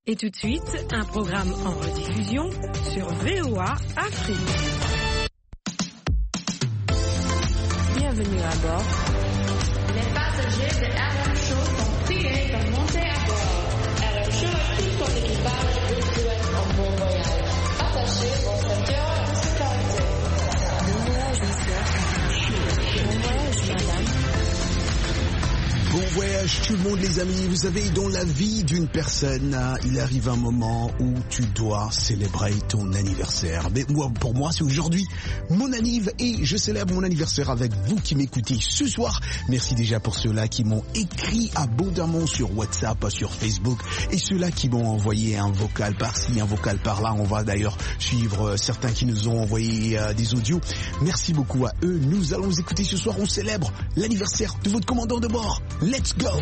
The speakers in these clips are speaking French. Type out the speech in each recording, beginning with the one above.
Et tout de suite, un programme en rediffusion sur VOA Afrique. Bienvenue à bord. Les passagers de RM Show sont priés de monter à bord. RM Show et tout son équipage vous souhaitent un bon voyage. Attachez vos ceintures de sécurité. Bon voyage, monsieur. Bon voyage, madame. Bon voyage tout le monde les amis, vous savez dans la vie d'une personne, il arrive un moment où tu dois célébrer ton anniversaire. Mais moi, pour moi c'est aujourd'hui mon anniv et je célèbre mon anniversaire avec vous qui m'écoutez ce soir. Merci déjà pour ceux-là qui m'ont écrit abondamment sur WhatsApp, sur Facebook et ceux-là qui m'ont envoyé un vocal par-ci, un vocal par-là. On va d'ailleurs suivre certains qui nous ont envoyé des audios. Merci beaucoup à eux. Nous allons écouter ce soir, on célèbre l'anniversaire de votre commandant de bord. Let's go!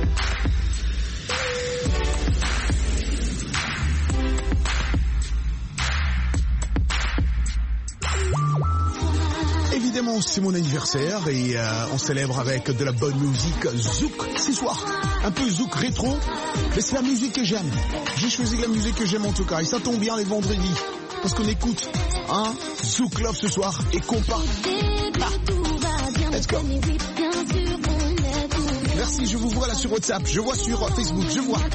Évidemment, c'est mon anniversaire et on célèbre avec de la bonne musique zouk ce soir. Un peu zouk rétro, mais c'est la musique que j'aime. J'ai choisi la musique que j'aime en tout cas et ça tombe bien les vendredis parce qu'on écoute Zouk Love ce soir et compas. Let's go! Merci, je vous vois là sur WhatsApp, je vois sur Facebook, je vois.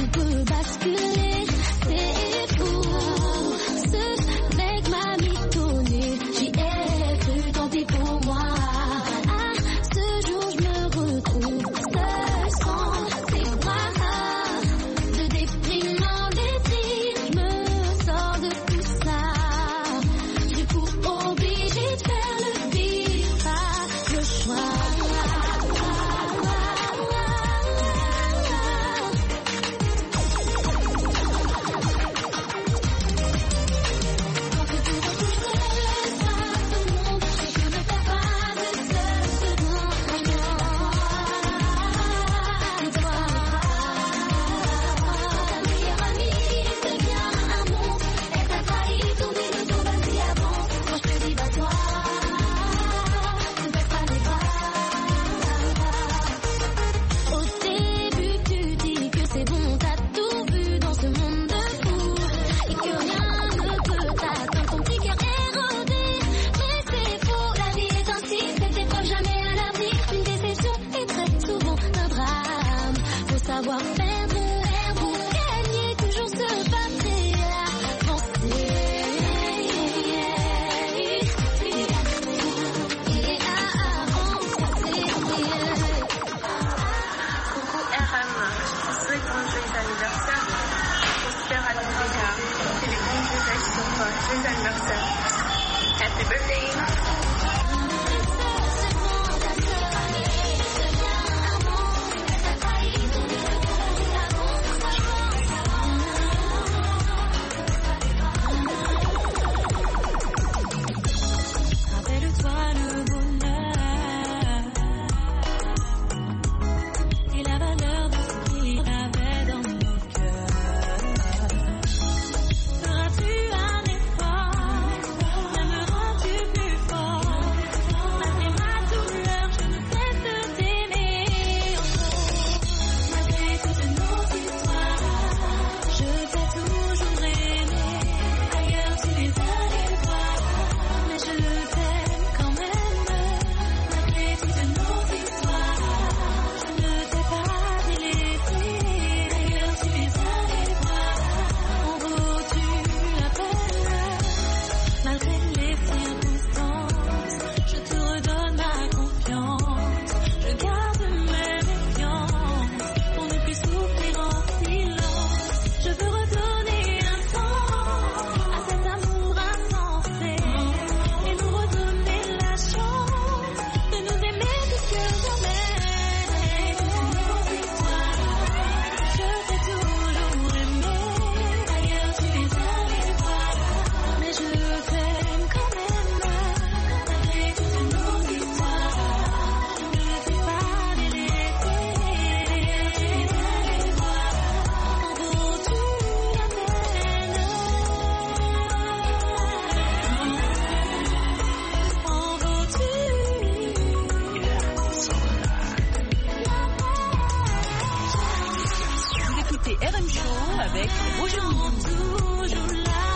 c'est RM Show avec Roger Moutou.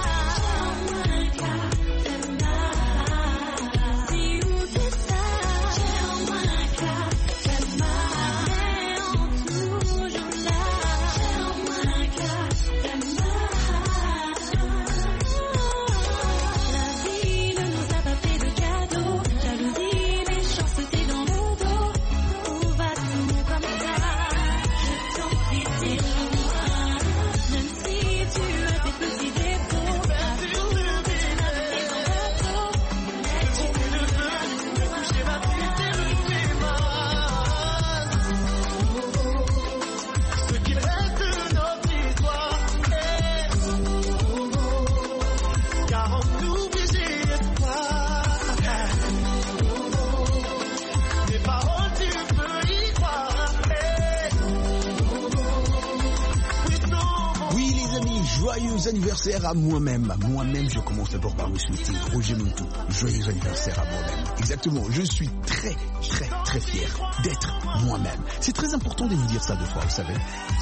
Joyeux anniversaire à moi-même. Moi-même, je commence d'abord par me souhaiter Roger Moutou. Joyeux anniversaire à moi-même. Exactement. Je suis très, très, très fier d'être moi-même. C'est très important de me dire ça deux fois, vous savez.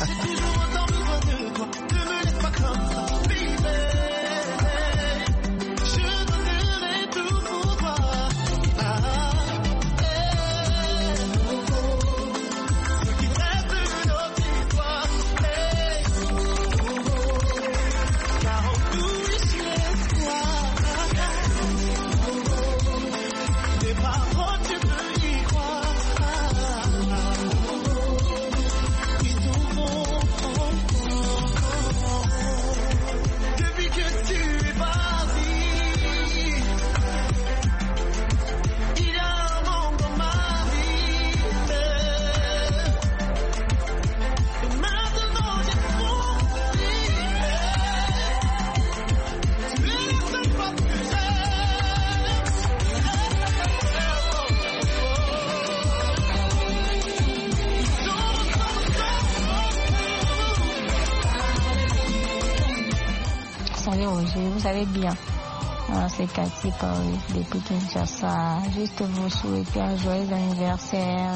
Vous allez bien. C'est Cathy Paris depuis Kinshasa. Juste vous souhaiter un joyeux anniversaire.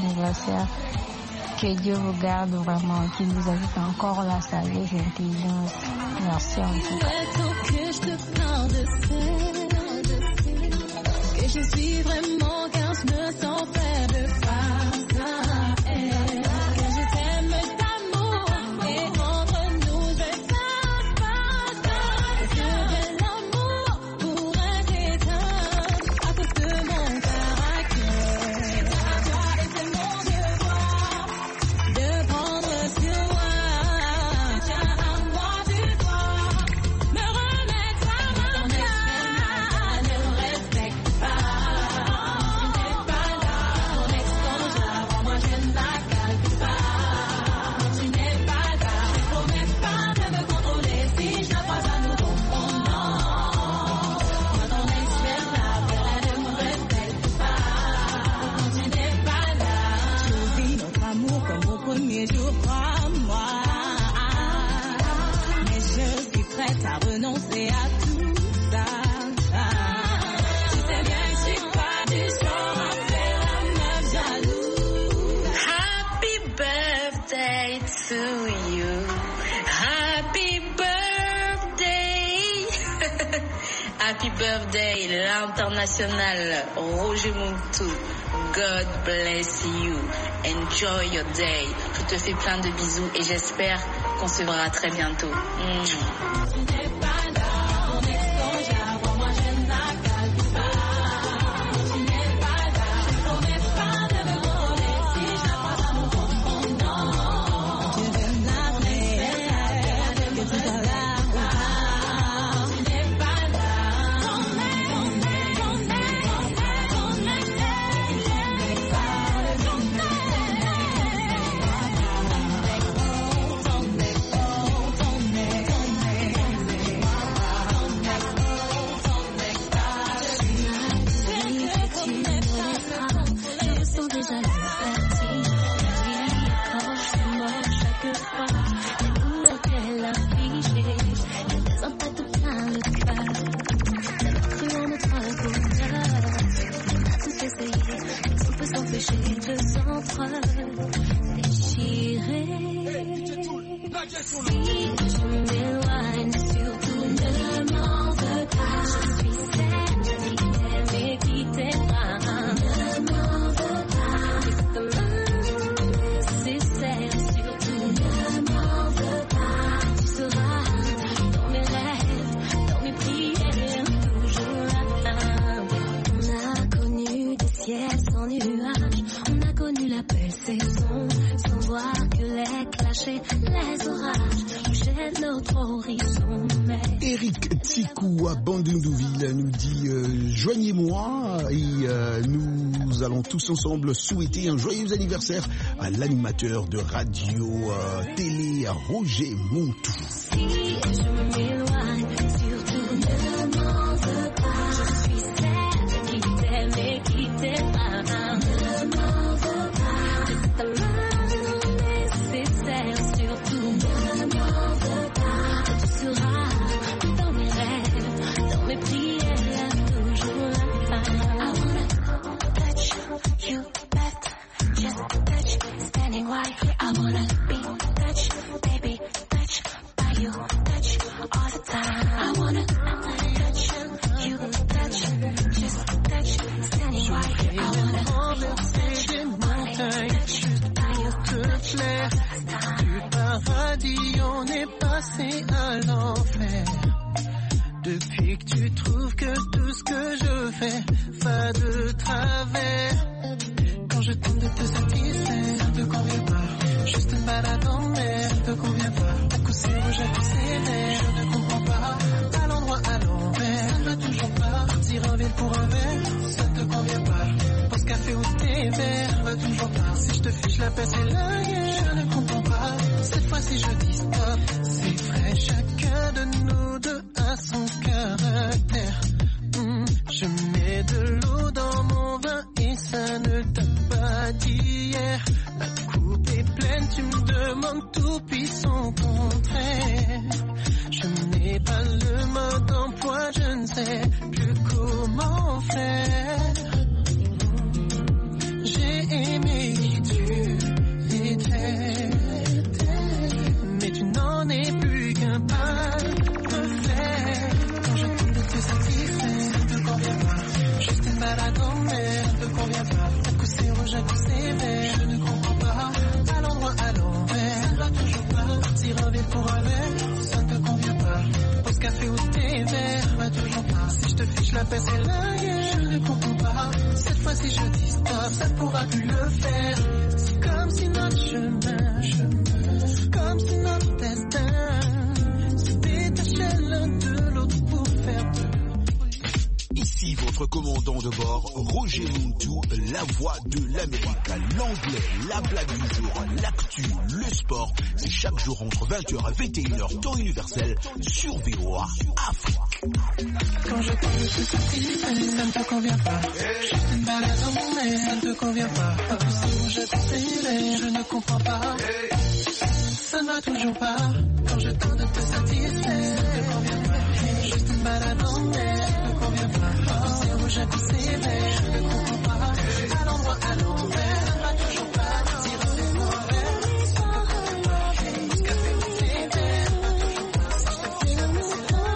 Que Dieu vous garde vraiment, qu'il vous ajoute encore la sagesse et l'intelligence. Merci en tout cas. Que je te parle de ça, que je suis vraiment car je me sens faible face à elle. Que je t'aime d'amour et entre nous je passe pas. Que de l'amour pourrait t'éteindre à cause de mon caractère. C'est à toi et c'est mon devoir de prendre sur moi. Tiens à moi tu dois me remettre à ma place. Ne me respecte pas. Tu n'es pas là, ton ex-conjoint, moi je ne la calcule pas. Tu n'es pas là, je ne promets pas de me contrôler si je n'ai pas à nous confondre. Moi ton ex-père là, elle ne me respecte pas. Tu n'es pas là. Je vis notre amour comme au premier jour, crois-moi. Mais je suis prête à renoncer à tout ça. Tu sais bien que je suis pas du genre à faire la meuf jalouse. Happy birthday to you. Happy birthday. Happy birthday, l'international Roger Moutou. God bless you. Enjoy your day. Je te fais plein de bisous et j'espère qu'on se verra très bientôt. Tu n'es pas là, ton ex-conjoint, moi je ne la calcule pas. Tu n'es pas là, je ne promets pas de me contrôler si je n'ai pas à nous confondre. Je veux l'appeler, que tu sois là ou pas. Tu n'es pas là, ton ex, Si je m'éloigne, surtout ne m'en veux pas. Je suis celle qui t'aime et qui t'aimera. Ne m'en veux pas. C'est nécessaire, surtout ne m'en veux pas. Tu seras dans mes rêves, dans mes prières, toujours là. On a connu des ciels sans nuages, on a connu la belle saison, sans voir que les clashs et les orages touchaient notre horizon. Eric Tsikou à Bandundouville nous dit joignez-moi et nous allons tous ensemble souhaiter un joyeux anniversaire à l'animateur de radio télé Roger Montou. Si je m'éloigne, surtout ne m'en veux pas. Je suis celle qui t'aime et qui t'aimera. Ne m'en veux pas. C'est tellement nécessaire, surtout ne m'en veux pas. Tu seras dans mes rêves, dans mes prières, toujours là. I wanna touch you left, just touch, standing right here. I wanna be touched, baby, touch by you, touch all the time. I wanna touch you, touch, just touch, standing right here. I wanna renverser des montagnes juste pour te plaire. Du paradis on est passé à l'enfer. Depuis que tu trouves que tout ce que je fais va de travers. Quand je tente de te satisfaire, ça te convient pas. Juste une balade en mer, ça te convient pas. À coup c'est rouge, à coup c'est vert, je ne comprends pas. À l'endroit, à l'envers, ça ne va toujours pas. Partir en ville pour un verre, ça te convient pas. Pause café ou thé vert, ça va toujours pas. Si je te fiche la paix, c'est la guerre, je ne comprends pas. Cette fois-ci je dis stop, c'est vrai, chacun de nous deux a son caractère. Je mets de l'eau dans mon vin et ça ne date pas d'hier. La coupe est pleine, tu me demandes tout puis son contraire. Je n'ai pas le mode d'emploi, je ne sais plus comment faire. J'ai aimé qui tu étais, mais tu n'en es plus qu'un pas de fer. Quand je tente de te satisfaire, ça ne te convient pas. Juste une balade en mer, ça ne te convient pas. À coup c'est rouge, à coup c'est vert, je ne comprends pas. À l'endroit, à l'envers, ça ne va toujours pas. Partir en ville pour un verre, ça ne te convient pas. Pause café ou thé vert, va toujours pas. Si je te fiche la paix, c'est la guerre, je ne comprends pas. Cette fois-ci je dis stop, ça ne pourra plus le faire. C'est comme si notre chemin, comme si notre destin se détachait l'un de l'autre pour faire deux. Ici votre commandant de bord, Roger Montou, la voix de l'Amérique, l'anglais, la blague du jour, l'actu, le sport. C'est chaque jour entre 20h et 21h, temps universel, sur VOA Afrique. Quand je parle de ce satisfait, ça ne te convient pas. Juste une balade en mer, ça ne te convient pas. À pousser rouge, à pousser vert, je ne comprends pas. Ça ne va toujours pas. Quand je tente de te satisfaire, ça ne te convient pas. Juste une balade en mer, ça ne te convient pas. À pousser rouge, à pousser vert, je ne comprends pas. À l'endroit, à l'envers, ça ne va toujours pas. Partir en ville pour un verre, ça ne te convient pas. Pause café ou thé vert, ça ne va toujours pas. Si je te fiche la paix, c'est la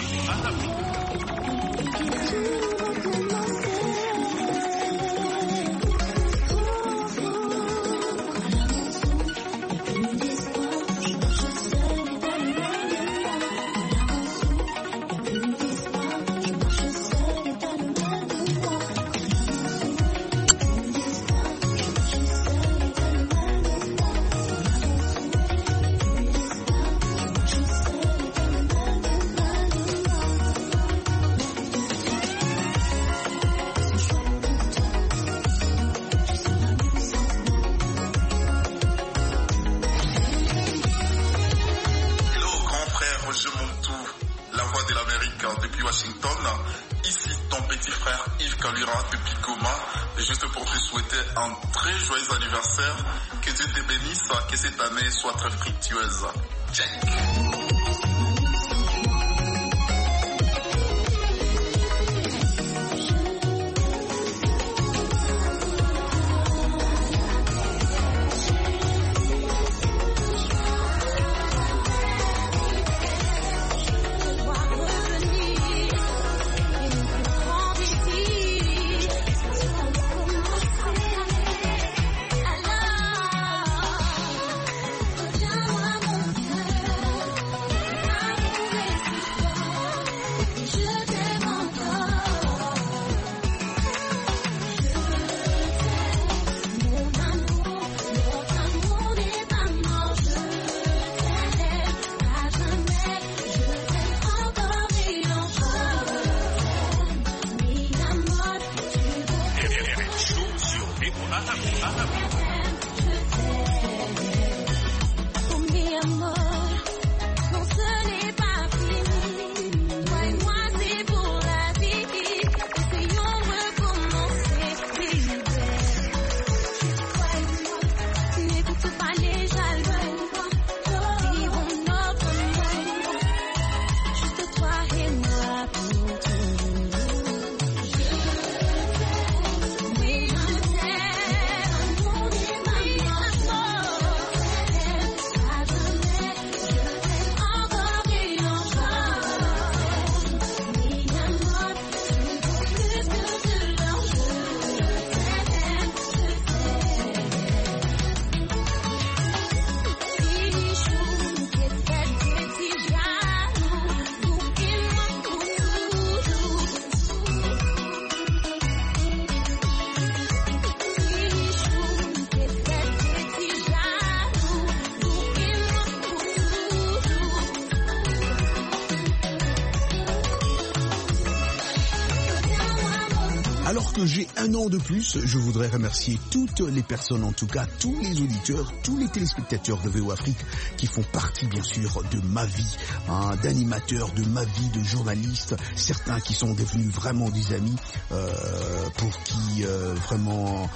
Depuis Washington, ici ton petit frère Yves Kalura depuis Goma, juste pour te souhaiter un très joyeux anniversaire, que Dieu te bénisse, que cette année soit très fructueuse. Check. Alors que j'ai un an de plus, je voudrais remercier toutes les personnes, en tout cas tous les auditeurs, tous les téléspectateurs de VO Afrique qui font partie bien sûr de ma vie, d'animateur, de ma vie de journaliste, certains qui sont devenus vraiment des amis, pour qui vraiment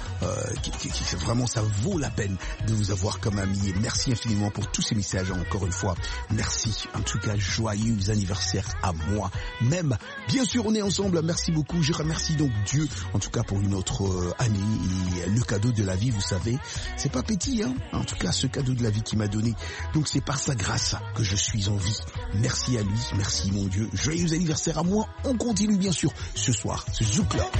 ça vaut la peine de vous avoir comme ami. Et merci infiniment pour tous ces messages encore une fois. Merci, en tout cas joyeux anniversaire à moi même. Bien sûr on est ensemble, merci beaucoup. Je remercie donc Dieu en tout cas pour une autre année et le cadeau de la vie, vous savez, c'est pas petit en tout cas ce cadeau de la vie qu'il m'a donné. Donc c'est par sa grâce que je suis en vie. Merci à lui, merci mon Dieu. Joyeux anniversaire à moi. On continue bien sûr ce soir, ce Zouk Club.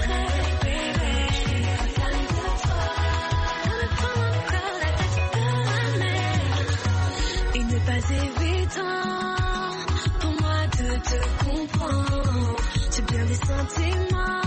Il n'est pas évident pour moi de te comprendre. J'ai bien des sentiments.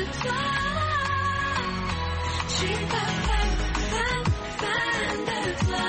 de toi. Je suis pas fan de toi.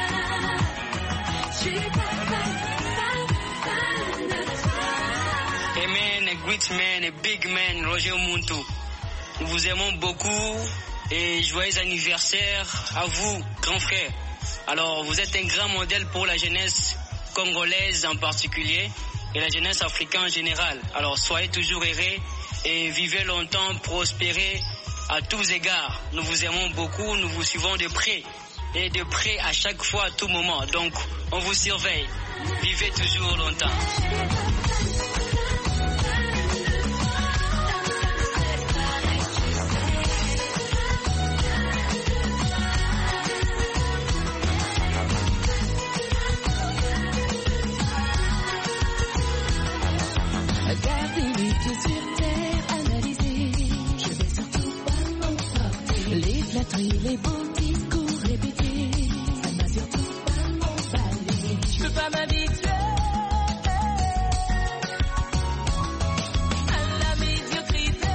Je suis pas fan de toi. A man, a great man, a big man, Roger Omuntu. Nous vous aimons beaucoup et joyeux anniversaire à vous, grand frère. Alors, vous êtes un grand modèle pour la jeunesse congolaise en particulier et la jeunesse africaine en général. Alors, soyez toujours heureux et vivez longtemps, prospérez à tous égards. Nous vous aimons beaucoup, nous vous suivons de près et de près à chaque fois, à tout moment. Donc, on vous surveille. Vivez toujours longtemps. Regardez les pieds sur terre, analysez. Je vais surtout pas m'emporter. Les flatteries, les beaux discours répétés, ça m'a surtout pas m'emballer. Je peux pas m'habituer à la médiocrité.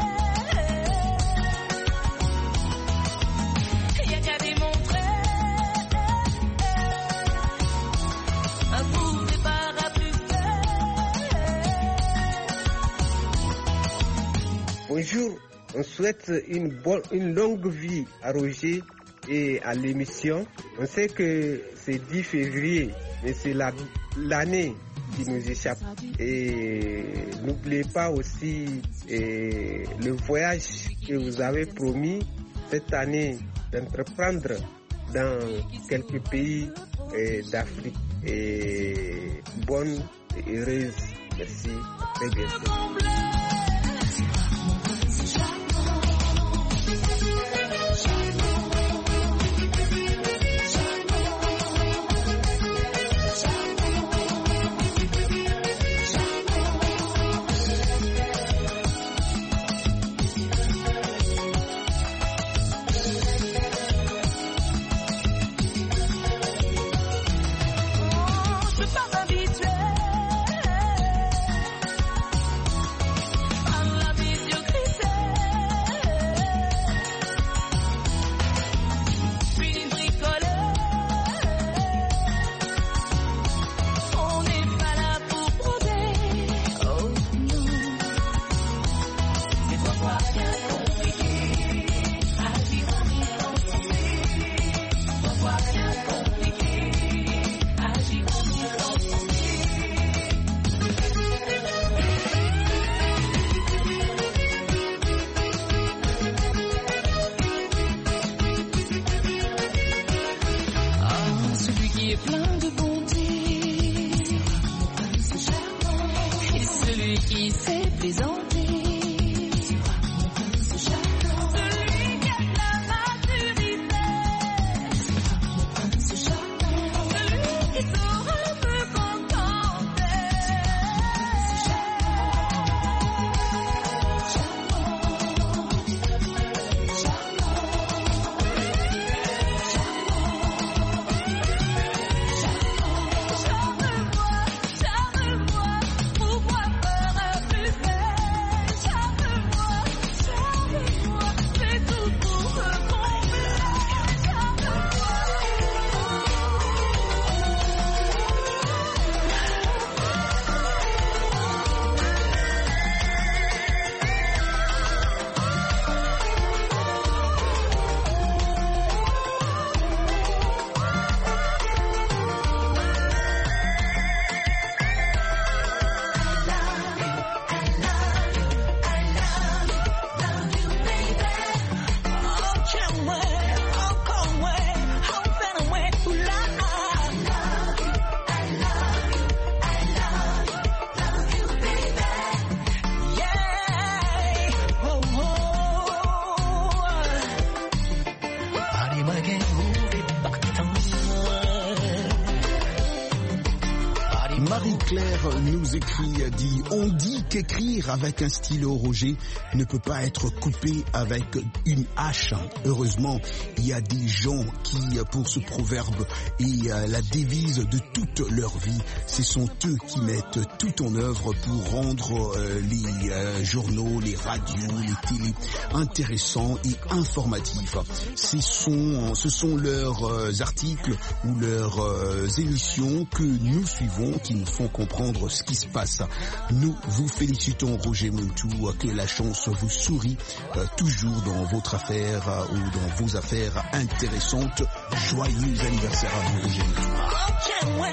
Y'a qu'à démontrer un bout départ à plus. Bonjour, on souhaite une longue vie à Roger et à l'émission. On sait que c'est 10 février, mais c'est l'année qui nous échappe. Et n'oubliez pas aussi le voyage que vous avez promis cette année d'entreprendre dans quelques pays d'Afrique. Et bonne et heureuse. Merci. À très bientôt. Claire nous écrit, dit, on dit qu'écrire avec un stylo, Roger, ne peut pas être coupé avec une hache. Heureusement, il y a des gens qui, pour ce proverbe et la devise de toute leur vie, ce sont eux qui mettent tout en œuvre pour rendre les journaux, les radios, les télés intéressants et informatifs. Ce sont leurs articles ou leurs émissions que nous suivons qui nous font comprendre ce qui se passe. Nous vous félicitons, Roger Muntu, que la chance vous sourit toujours dans votre affaire ou dans vos affaires intéressantes. Joyeux anniversaire à vous, Roger Muntu.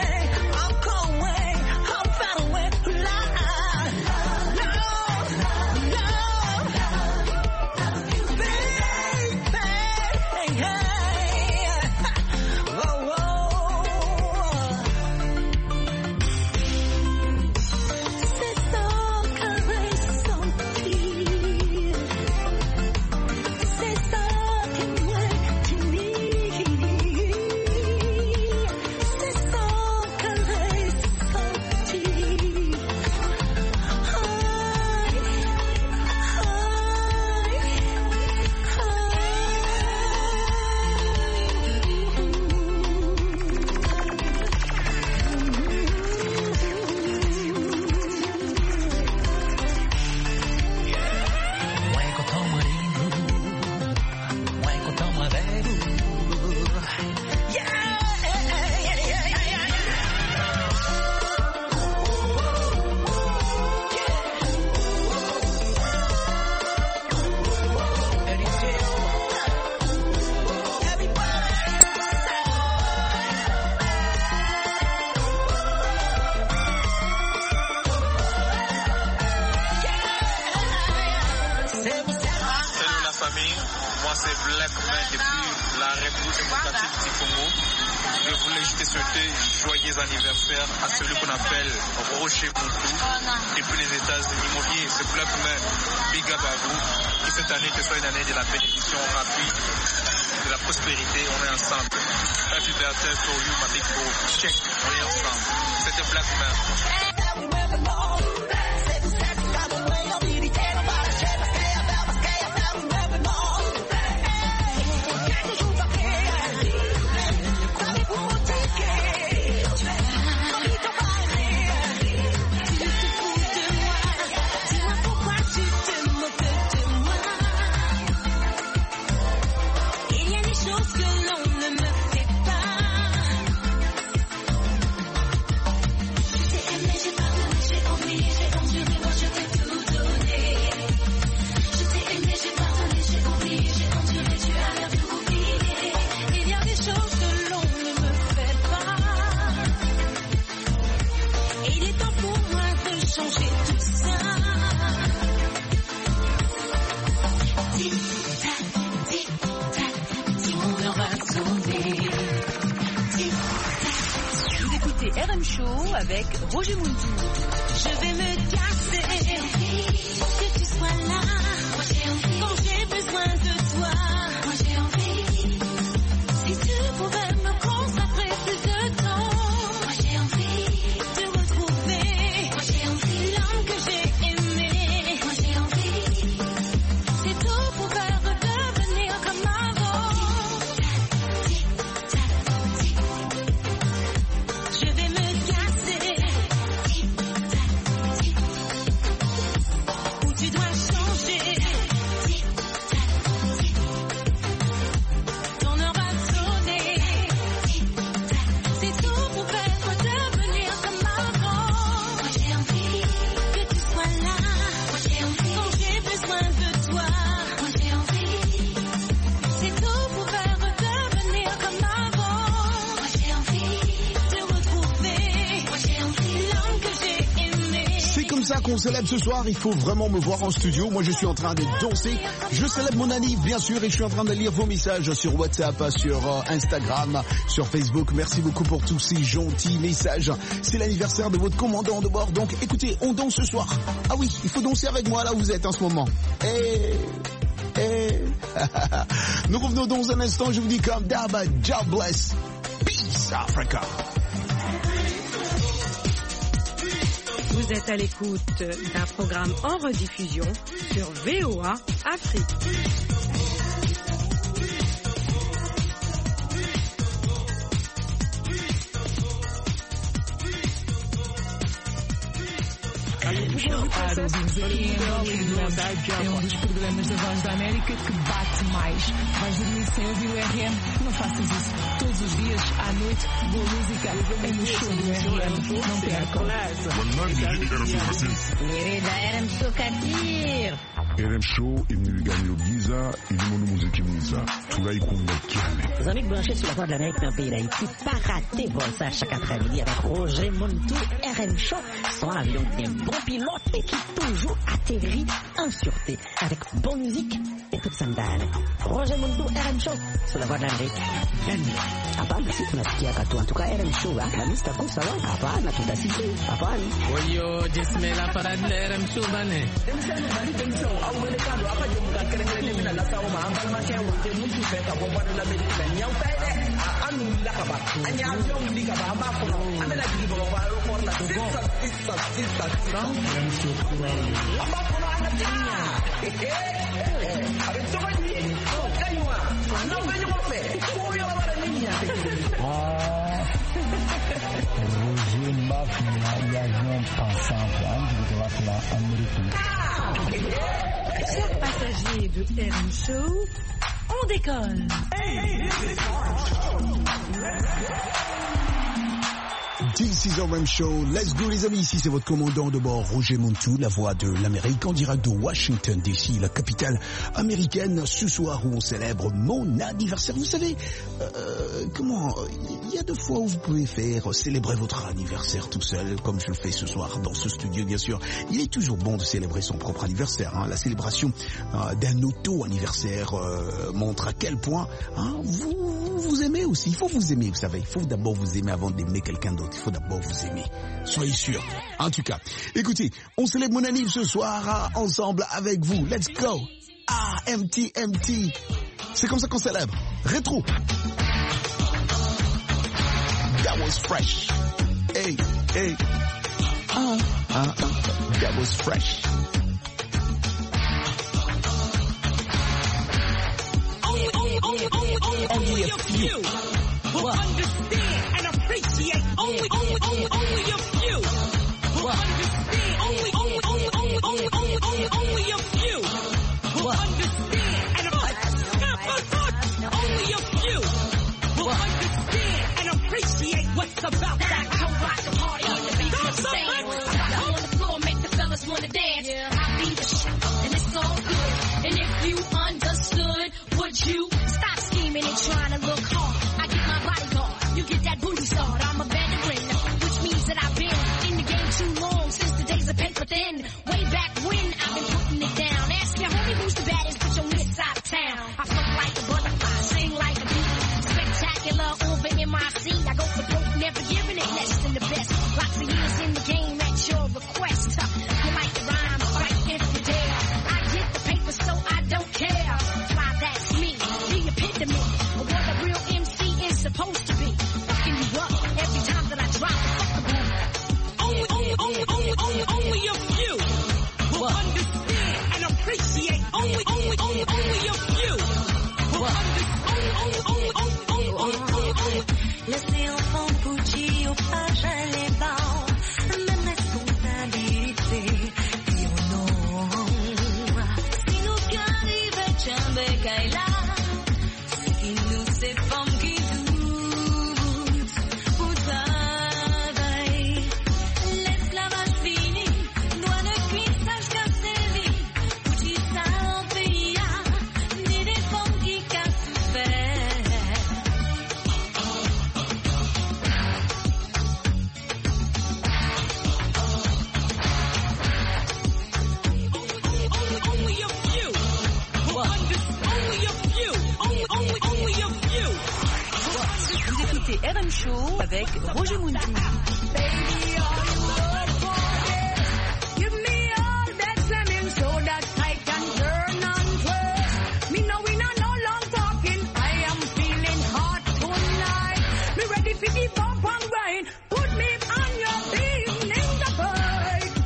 RM Show avec Roger Muntu. Je vais me casser, que tu sois là. Moi j'ai envie, quand j'ai besoin de toi. Moi j'ai envie, si tu pouvais me consacrer plus de temps. Moi j'ai envie de retrouver. Moi j'ai envie l'homme que j'ai aimé. Moi j'ai envie, si tout pouvait redevenir comme avant. Je vais me casser, où tu dois changer. Ton heure va sonner. Si tout pouvait redevenir comme avant. Moi j'ai envie que tu sois là. Moi j'ai envie quand j'ai besoin de toi. Moi j'ai envie si tout pouvait redevenir comme avant. Moi j'ai envie de retrouver. Moi j'ai envie l'homme que j'ai aimé. C'est comme ça qu'on célèbre ce soir, il faut vraiment me voir en studio. Moi je suis en train de danser, je célèbre mon anniv bien sûr et je suis en train de lire vos messages sur WhatsApp, sur Instagram, sur Facebook. Merci beaucoup pour tous ces gentils messages. C'est l'anniversaire de votre commandant de bord, donc écoutez, on danse ce soir. Ah oui, il faut danser avec moi là où vous êtes en ce moment. Nous revenons dans un instant, je vous dis comme d'hab, God bless, peace Africa. Vous êtes à l'écoute d'un programme en rediffusion sur VOA Afrique. É um dos programas da Voz da América que bate mais. Vais dormir sem ouvir o RM? Não faças isso. Todos os dias, à noite, boa música é no show do RM. Não percam. RM Show imniganyiro byiza irimo n'umuziki mwiza turayikunda cyane. Les amis branchés sur la Voix de l'Amérique dans le pays d'Haïti, pas rater ça chaque après-midi avec Roger Montou, RM Show, son avion des bons pilotes et qui toujours atterrit en sûreté avec bonne musique et toute sandale. Roger Montou, RM Show, sur la Voix de l'Amérique. Hapana, si tunasikia katu. En tout cas, RM Show, la lista kusa wa. Hapana, tutasikia. Hapana. Oyo, jismela para RM Show bane. Au mercado apa je bukan keren-keren mina la sawo ma ambal ma ke wote mutu fe ka bo badu la medina ben yaw tay de anu la ka ba anya yom li ka ba ma ko ana la di bo ba ro ko la to go sista ram so kurali amba ko na ana tinya abe to ba ni ko kaywa no ga yo fe ko yo la ba niña Roger Mafia y avion pensant de la Amérique. Chers passagers de RM Show, on décolle. This is RM Show. Let's go les amis, ici c'est votre commandant de bord Roger Montou, la voix de l'Amérique en direct de Washington DC, la capitale américaine, ce soir où on célèbre mon anniversaire. Vous savez, il y a 2 fois où vous pouvez célébrer votre anniversaire tout seul, comme je le fais ce soir dans ce studio bien sûr. Il est toujours bon de célébrer son propre anniversaire. La célébration d'un auto-anniversaire montre à quel point vous aimez aussi. Il faut vous aimer, vous savez. Il faut d'abord vous aimer avant d'aimer quelqu'un d'autre. Il faut d'abord vous aimer. Soyez sûrs. En tout cas, écoutez, on célèbre mon anniversaire ce soir ensemble avec vous. Let's go. MT. C'est comme ça qu'on célèbre. Rétro. That was fresh. Hey. That was fresh. Only a few will understand and appreciate. Only a few will understand. Only a few will understand and appreciate. Only a few will understand and appreciate what's about that. Rock the party in the beat of the sand. On the floor, make the fellas wanna dance. I be the shit, and it's all good. And if you understood, would you stop scheming and trying to look hard? I get my bodyguard, you get that booty start. I'm a veteran, which means that I've been in the game too long, since the days of paper thin. Way back when I've been putting it down. Ask your homie who's the baddest bitch on this side of town. I float like a butterfly, sing like a bee. Spectacular over MIC. I go for broke, never giving it less than the best. Lots of years in the game at your request. You like the rhyme, right if you dare. I get the paper so I don't care. Fly, that's me, the epitome of what a real MC is supposed to be. Fucking you up every time that I drop a fuckable. Only a few will understand and appreciate. Only a few will understand. Laissez enfant Gucci au fragile les bancs, même responsabilité, et au nom. Si nous qu'arrive Tchambé Kaila, c'est qui nous ces femmes qui doutent au travail. L'esclavage fini, doit ne cuire sage qu'à sévir, Gucci ça en pays, ni des femmes qui cassent faire. Vous écoutez RM Show avec Roger Montou. Give me all that slamming so that I can turn and twist. Me know we not no long talking. I am feeling hot tonight. Me ready for the bump and grind. Put me on your evening the fight.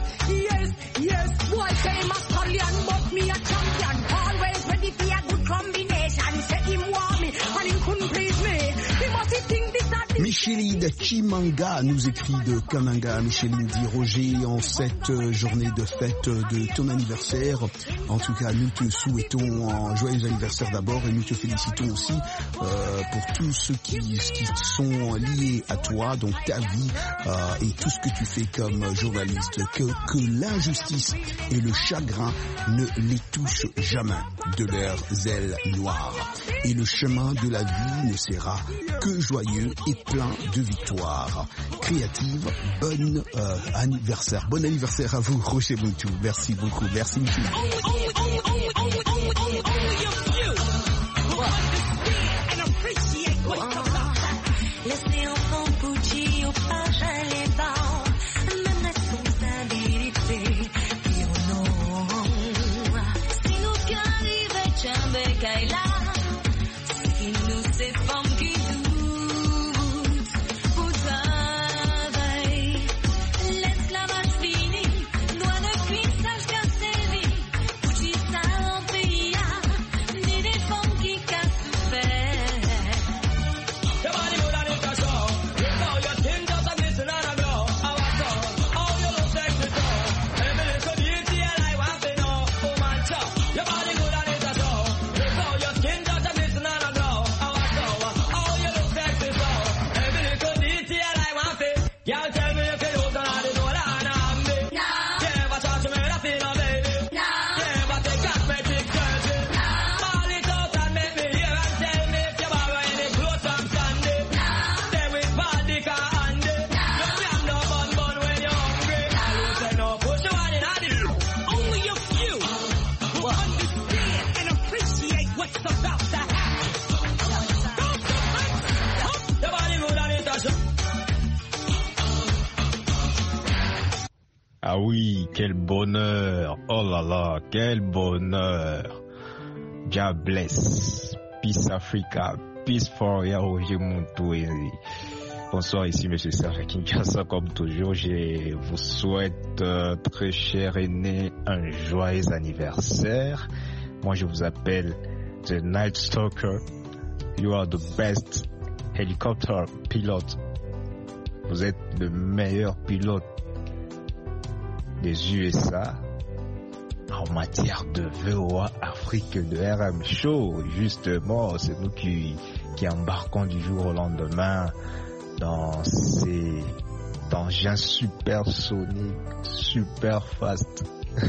Chimanga nous écrit de Kananga. Micheline dit Roger, en cette journée de fête de ton anniversaire, en tout cas nous te souhaitons un joyeux anniversaire d'abord et nous te félicitons aussi pour tous ceux qui sont liés à toi, donc ta vie et tout ce que tu fais comme journaliste, que l'injustice et le chagrin ne les touchent jamais de leurs ailes noires. Et le chemin de la vie ne sera que joyeux et plein de victoires. Créative, bon anniversaire à vous, Roger Muntu. Merci beaucoup, merci Michel. Laissez enfant Pucci au prochain les bancs, même responsabilité, et au nom. Si nous qui arrivons, Tchambé Kaila, si nous ces femmes qui doutent, vous travaillez, l'esclavage fini, loin de cuissage bien servi, Pucci ça en pays, ni des femmes qui cassent faire. Ah oui, quel bonheur. Oh là là, quel bonheur. God bless. Peace Africa. Peace for Roger Muntu. Bonsoir, ici Monsieur Serge Kinshasa. Comme toujours, je vous souhaite, très cher aîné, un joyeux anniversaire. Moi, je vous appelle The Night Stalker. You are the best helicopter pilot. Vous êtes le meilleur pilote des USA en matière de VOA Afrique, de RM Show. Justement, c'est nous qui embarquons du jour au lendemain dans ces engins supersoniques, super fast.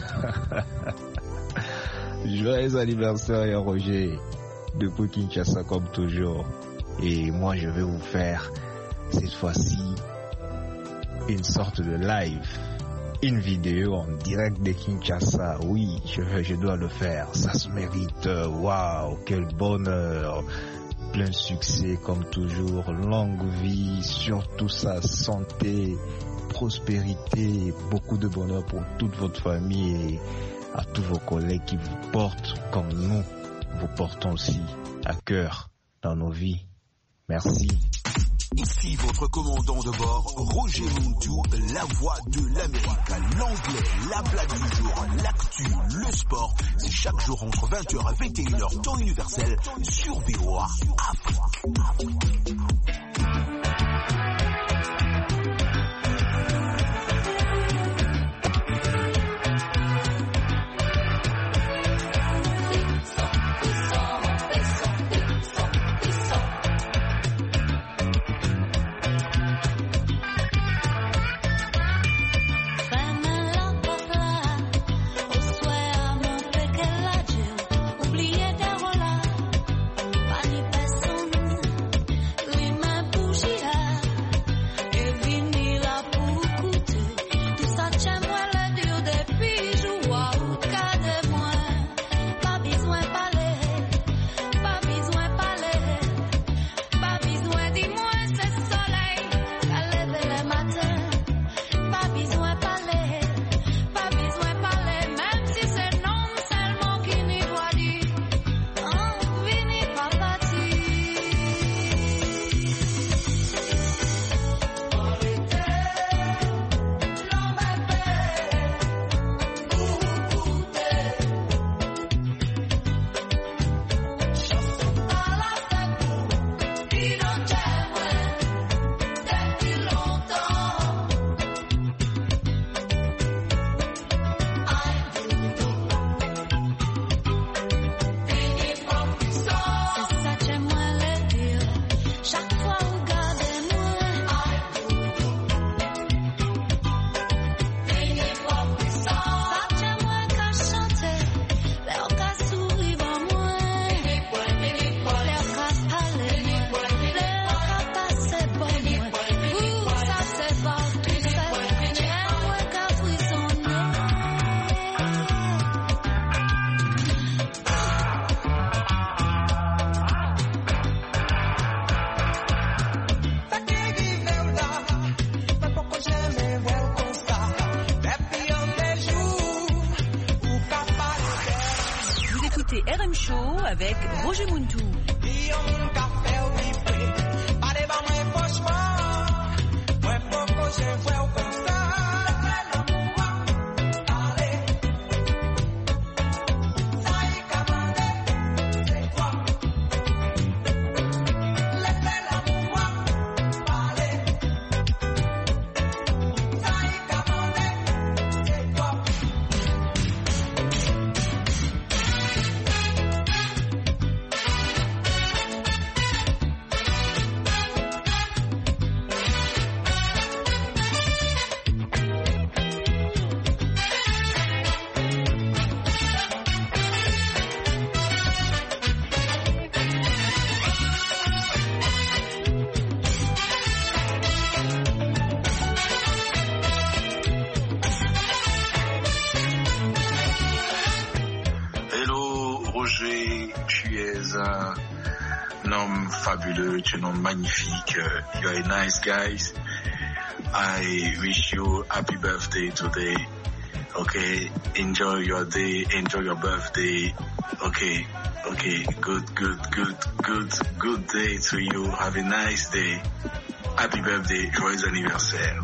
Joyeux anniversaire, Roger, depuis Kinshasa comme toujours. Et moi, je vais vous faire cette fois-ci une sorte de live. Une vidéo en direct de Kinshasa, oui, je dois le faire, ça se mérite, waouh, quel bonheur, plein succès comme toujours, longue vie, surtout sa santé, prospérité, beaucoup de bonheur pour toute votre famille et à tous vos collègues qui vous portent comme nous, vous portons aussi à cœur dans nos vies. Merci. Ici votre commandant de bord, Roger Muntu, la voix de l'Amérique, l'anglais, la blague du jour, l'actu, le sport. C'est chaque jour entre 20h et 21h, temps universel, sur VOA Afrique. Oubliez d'avoir là, pas ni personne. écoutez RM Show avec Roger Muntou. Fabuleux, tu es un homme magnifique. You are a nice guy. I wish you happy birthday today. Okay, enjoy your day, enjoy your birthday. Okay, good day to you. Have a nice day. Happy birthday, joyeux anniversaire.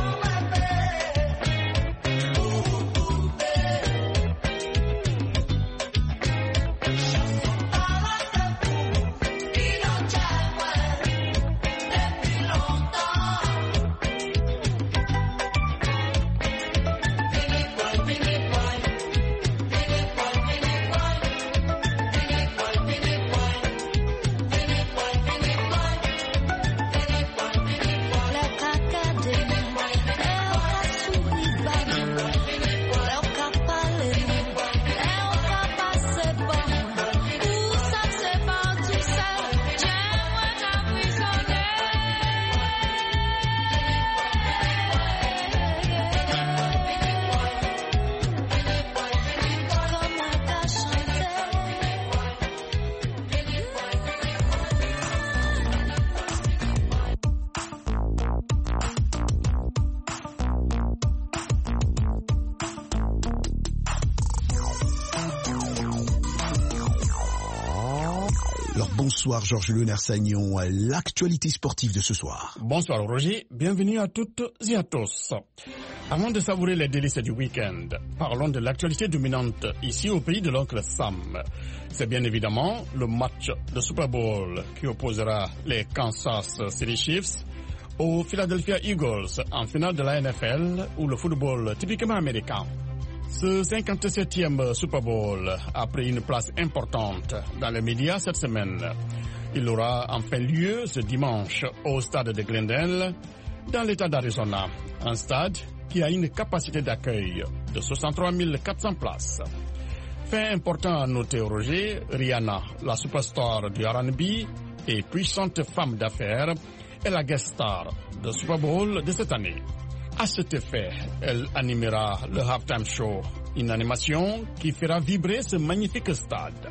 Bonsoir Georges Leonard-Sagnon, l'actualité sportive de ce soir. Bonsoir Roger, bienvenue à toutes et à tous. Avant de savourer les délices du week-end, parlons de l'actualité dominante ici au pays de l'oncle Sam. C'est bien évidemment le match de Super Bowl qui opposera les Kansas City Chiefs aux Philadelphia Eagles en finale de la NFL ou le football typiquement américain. Ce 57e Super Bowl a pris une place importante dans les médias cette semaine. Il aura enfin lieu ce dimanche au stade de Glendale, dans l'État d'Arizona, un stade qui a une capacité d'accueil de 63 400 places. Fait important à noter, Roger, Rihanna, la superstar du R&B et puissante femme d'affaires, est la guest star de Super Bowl de cette année. À cet effet, elle animera le halftime show, une animation qui fera vibrer ce magnifique stade.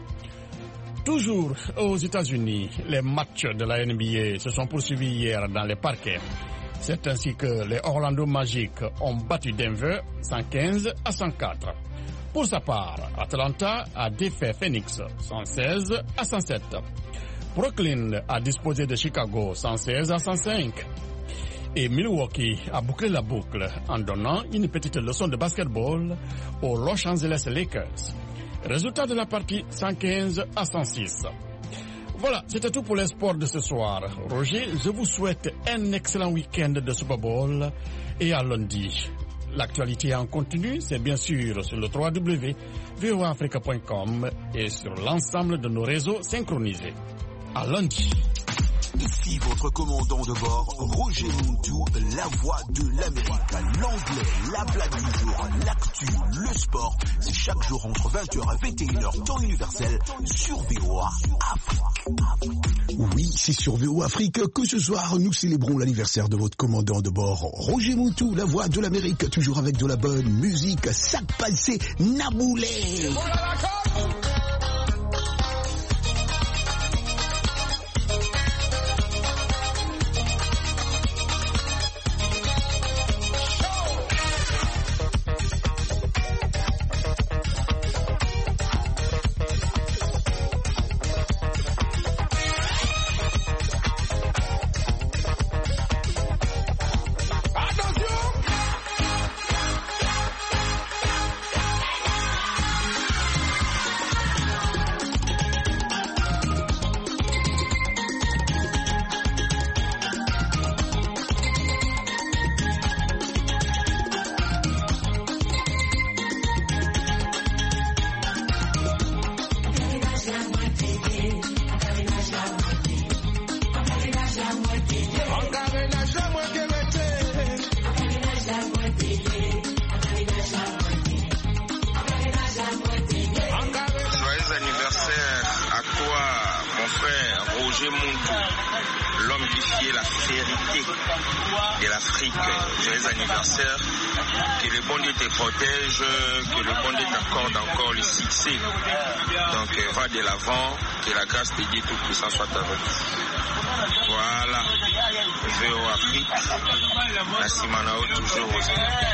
Toujours aux États-Unis, les matchs de la NBA se sont poursuivis hier dans les parquets. C'est ainsi que les Orlando Magic ont battu Denver 115-104. Pour sa part, Atlanta a défait Phoenix 116-107. Brooklyn a disposé de Chicago 116-105. Et Milwaukee a bouclé la boucle en donnant une petite leçon de basketball aux Los Angeles Lakers. Résultat de la partie 115-106. Voilà, c'était tout pour les sports de ce soir. Roger, je vous souhaite un excellent week-end de Super Bowl et à lundi. L'actualité en continu, c'est bien sûr sur le www.voaafrica.com et sur l'ensemble de nos réseaux synchronisés. À lundi. Ici votre commandant de bord, Roger Muntou, la voix de l'Amérique. L'anglais, la blague du jour, l'actu, le sport. C'est chaque jour entre 20h et 21h, temps universel, sur VOA Afrique. Oui, c'est sur VOA Afrique que ce soir, nous célébrons l'anniversaire de votre commandant de bord, Roger Muntou, la voix de l'Amérique, toujours avec de la bonne musique. Sac passé, Naboulé. de l'Afrique. Joyeux anniversaire. Que le bon Dieu te protège, que le bon Dieu t'accorde encore le succès. Donc va de l'avant, que la grâce de Dieu Tout-Puissant soit avec toi. Voilà. VO Afrique. La Simanao toujours aux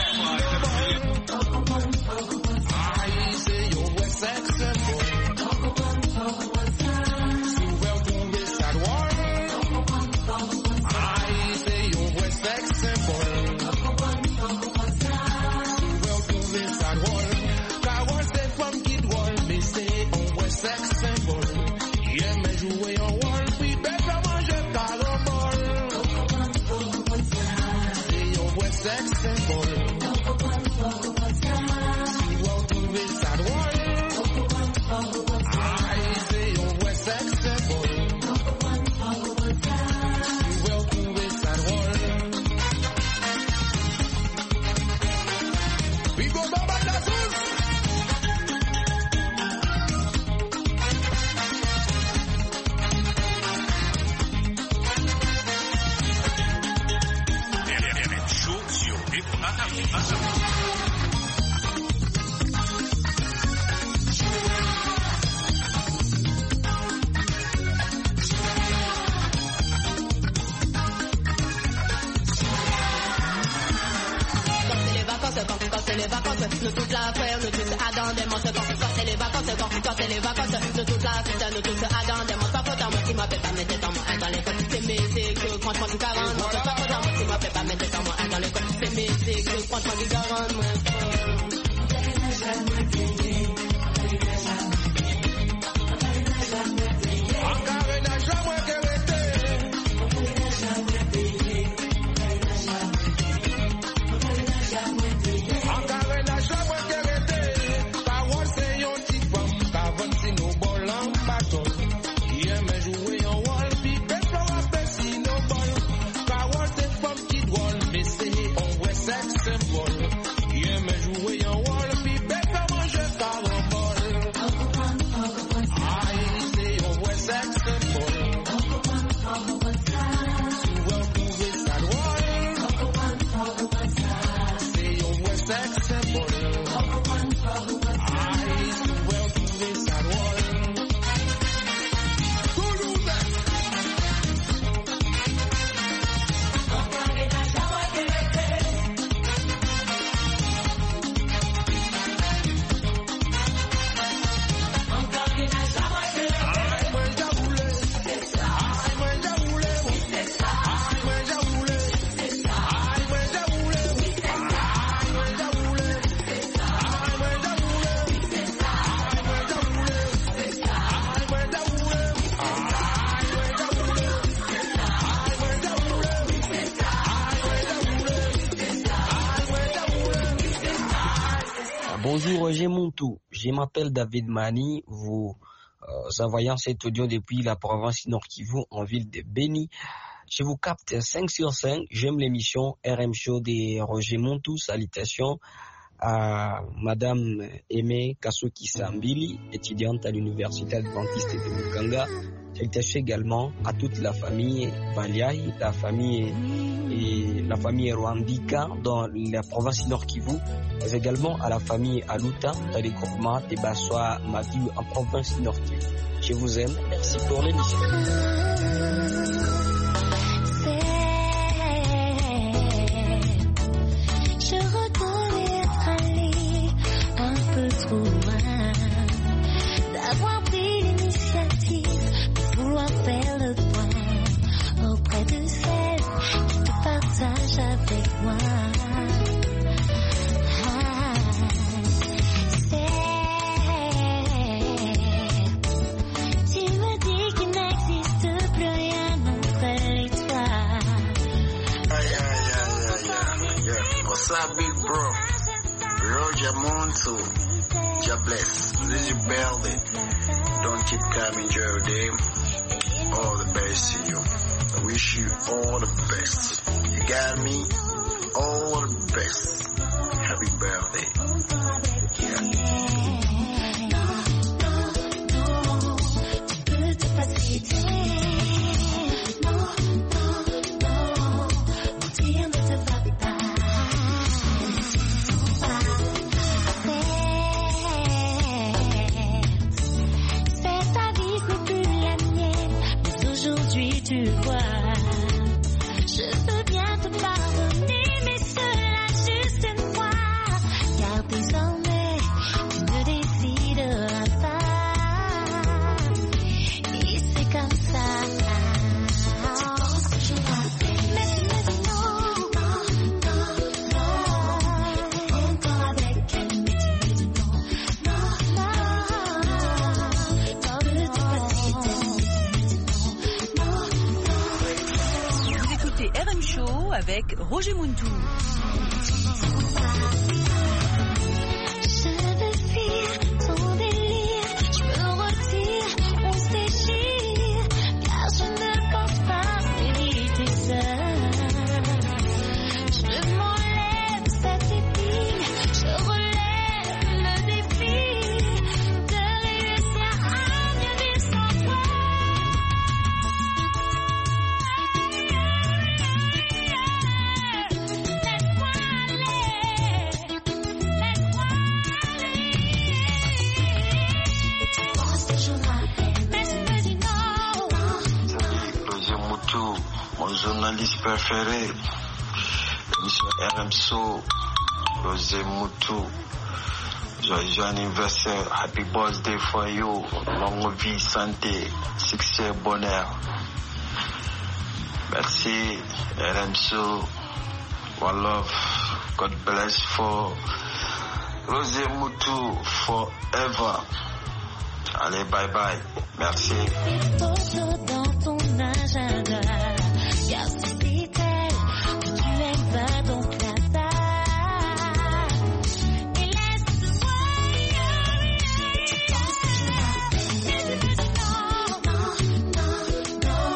nous tous la frère, nous tous Adam, des monstres, quand c'est les vacances, nous tous la fête, nous tous Adam, des monstres, pas faute à moi, si m'appelle pas mettre dans moi, dans l'école, c'est mes que franchement, qui 40, moi, pas faute à moi, si m'appelle pas mettre dans moi, dans l'école, c'est mes que franchement, qui 40, moi, Bonjour Roger Montou, je m'appelle David Mani, vous envoyant cet audio depuis la province Nord Kivu en ville de Beni. Je vous capte 5 sur 5, j'aime l'émission RM Show de Roger Montou. Salutations à Madame Aimé Kasuki Sambili, étudiante à l'université adventiste de Mukanga. Salutations également à toute la famille Baliaï, la famille Rwandika dans la province Nord Kivu, mais également à la famille Aluta dans les groupements de Bassoa Madiou en province Nord Kivu. Je vous aime, merci pour l'émission. Je reconnais être allé un peu trop loin, d'avoir pris l'initiative de vouloir faire le point auprès de celle qui te partage avec moi. Tu me dis qu'il n'existe plus rien entre les toi. What's up, big bro? Roger Montu. God bless. This is Belly. Don't keep coming, Joe Day. All the best to you. I wish you all the best. You got me? All the best. Happy birthday. No, mentir ne avec Roger Muntou. Je veux fuir ton délire, je me retire, on se déchire, car je ne pense pas mériter ça. Je m'enlève cette épine, je relève le défi de réussir à mieux vivre sans toi. Laisse-moi aller, laisse-moi Roger Muntou, mon journaliste préféré, l'émission RMSO, Roger Muntou, joyeux anniversaire, happy birthday for you, longue vie, santé, succès, bonheur. Merci RMSO, one love, God bless for Roger Muntou forever. Allez, bye bye. Merci. Photos dans ton agenda, car c'est elle que tu aimes pas, donc là-bas. Et laisse-moi tu penses que je m'appelle, mais tu me dis non, non, non, non,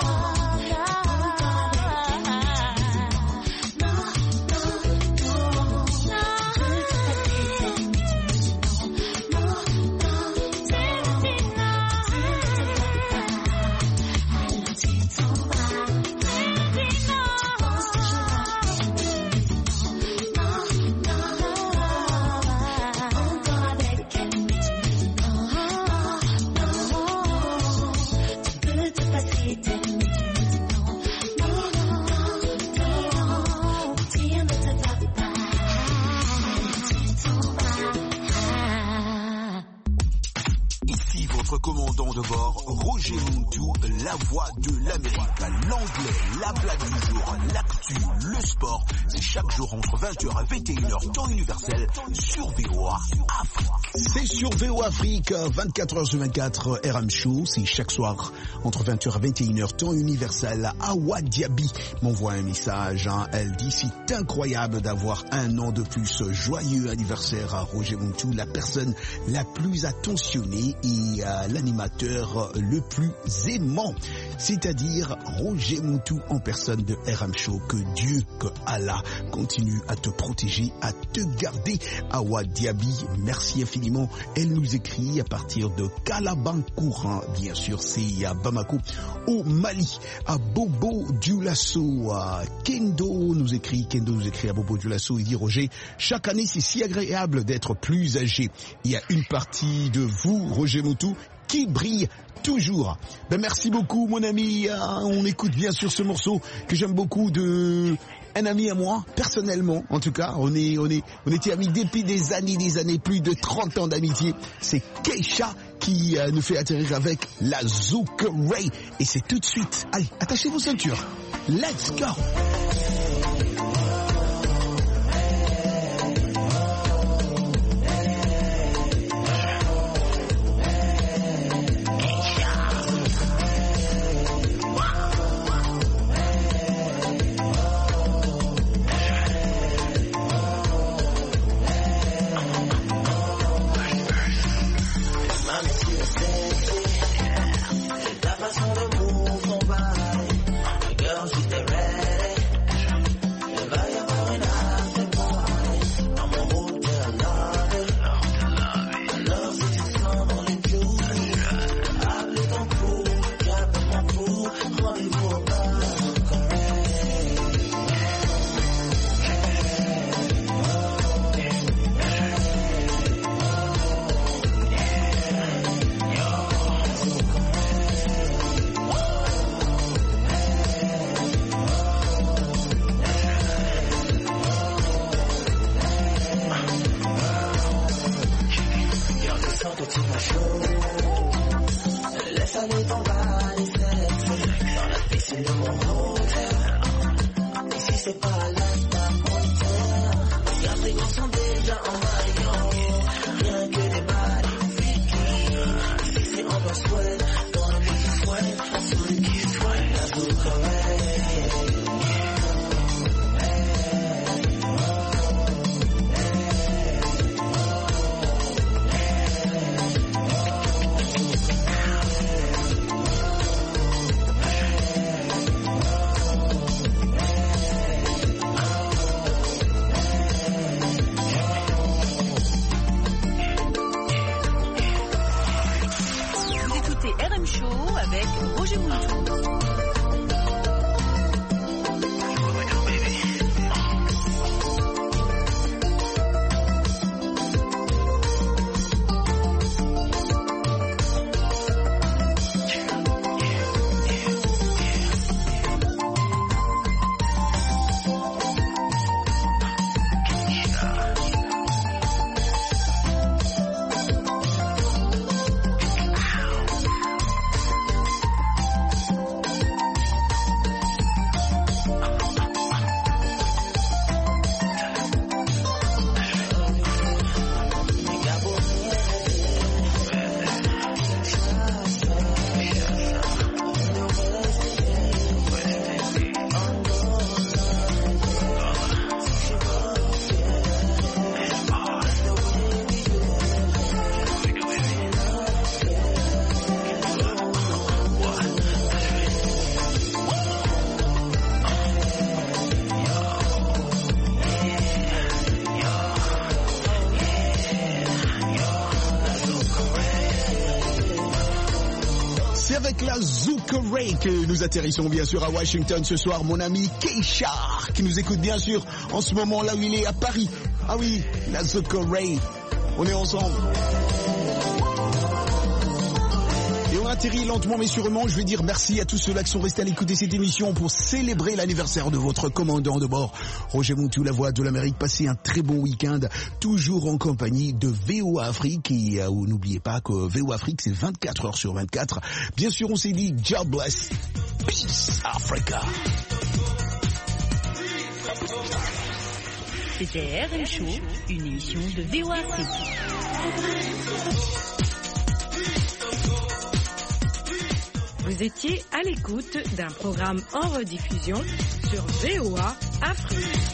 commandant de bord, Roger Muntou, la voix de l'Amérique, l'anglais, la blague du jour, l'actu, le sport, c'est chaque jour entre 20h et 21h, temps universel, sur VOA Afrique. C'est sur VOA Afrique, 24h/24, RM Show, c'est chaque soir, entre 20h et 21h, temps universel. Awa Diaby m'envoie un message, elle dit, c'est incroyable d'avoir un an de plus. Joyeux anniversaire à Roger Muntou, la personne la plus attentionnée et l'animateur le plus aimant, c'est-à-dire Roger Muntou en personne de RM Show. Que Dieu, que Allah continue à te protéger, à te garder. Awa Diaby, merci infiniment. Elle nous écrit à partir de Kalabankour, bien sûr, c'est à Bamako, au Mali. À Bobo Dioulasso, Kendo nous écrit à Bobo Dioulasso, il dit, Roger, chaque année c'est si agréable d'être plus âgé. Il y a une partie de vous, Roger Muntou, qui brille toujours. Ben merci beaucoup mon ami, on écoute bien sûr ce morceau que j'aime beaucoup de un ami à moi, personnellement en tout cas, on était amis depuis des années, plus de 30 ans d'amitié. C'est Keisha qui nous fait atterrir avec la Zouk Ray et c'est tout de suite. Allez, attachez vos ceintures. Let's go. Zucker Ray que nous atterrissons bien sûr à Washington ce soir. Mon ami Keisha qui nous écoute bien sûr en ce moment là où il est à Paris. Ah oui, la Zucker Ray. On est ensemble. Et on atterrit lentement mais sûrement. Je vais dire merci à tous ceux-là qui sont restés à l'écoute de cette émission pour célébrer l'anniversaire de votre commandant de bord, Roger Montou, la voix de l'Amérique. Passez un très bon week-end, toujours en compagnie de VOA Afrique. Et n'oubliez pas que VOA Afrique, c'est 24 heures sur 24. Bien sûr, on s'est dit, God bless, peace, Africa. C'était RM Show, une émission de VOA Afrique. Vous étiez à l'écoute d'un programme en rediffusion sur VOA Afrique.